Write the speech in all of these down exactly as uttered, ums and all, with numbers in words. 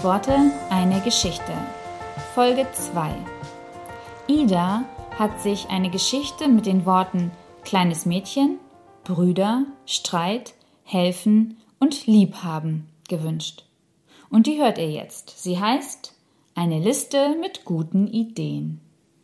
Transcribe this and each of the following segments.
Worte, eine Geschichte. Folge zwei. Ida hat sich eine Geschichte mit den Worten kleines Mädchen, Brüder, Streit, helfen und liebhaben gewünscht. Und die hört ihr jetzt. Sie heißt Eine Liste mit guten Ideen.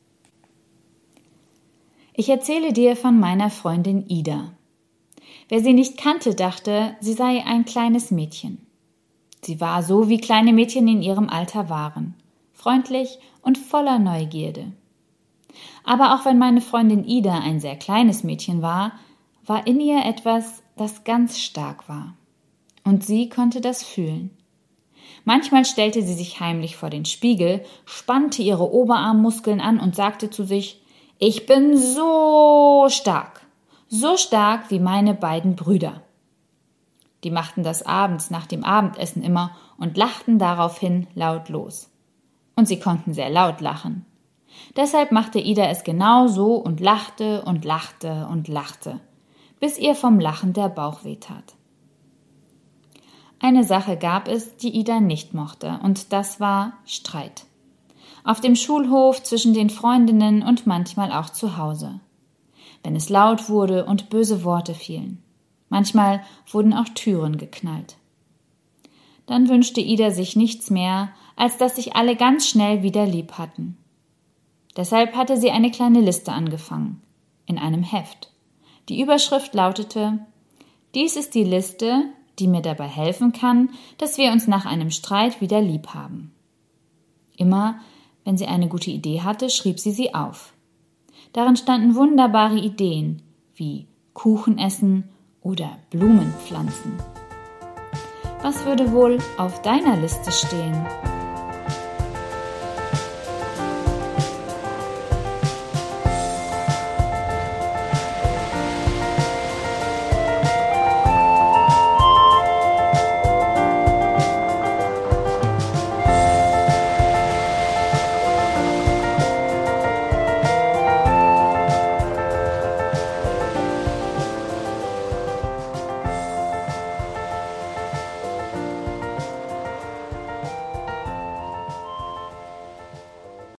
Ich erzähle dir von meiner Freundin Ida. Wer sie nicht kannte, dachte, sie sei ein kleines Mädchen. Sie war so, wie kleine Mädchen in ihrem Alter waren, freundlich und voller Neugierde. Aber auch wenn meine Freundin Ida ein sehr kleines Mädchen war, war in ihr etwas, das ganz stark war. Und sie konnte das fühlen. Manchmal stellte sie sich heimlich vor den Spiegel, spannte ihre Oberarmmuskeln an und sagte zu sich: Ich bin so stark, so stark wie meine beiden Brüder. Die machten das abends nach dem Abendessen immer und lachten daraufhin laut los. Und sie konnten sehr laut lachen. Deshalb machte Ida es genau so und lachte und lachte und lachte, bis ihr vom Lachen der Bauch wehtat. Eine Sache gab es, die Ida nicht mochte, und das war Streit. Auf dem Schulhof, zwischen den Freundinnen und manchmal auch zu Hause. Wenn es laut wurde und böse Worte fielen. Manchmal wurden auch Türen geknallt. Dann wünschte Ida sich nichts mehr, als dass sich alle ganz schnell wieder lieb hatten. Deshalb hatte sie eine kleine Liste angefangen, in einem Heft. Die Überschrift lautete: Dies ist die Liste, die mir dabei helfen kann, dass wir uns nach einem Streit wieder lieb haben. Immer, wenn sie eine gute Idee hatte, schrieb sie sie auf. Darin standen wunderbare Ideen, wie Kuchen essen oder Blumen pflanzen. Was würde wohl auf deiner Liste stehen?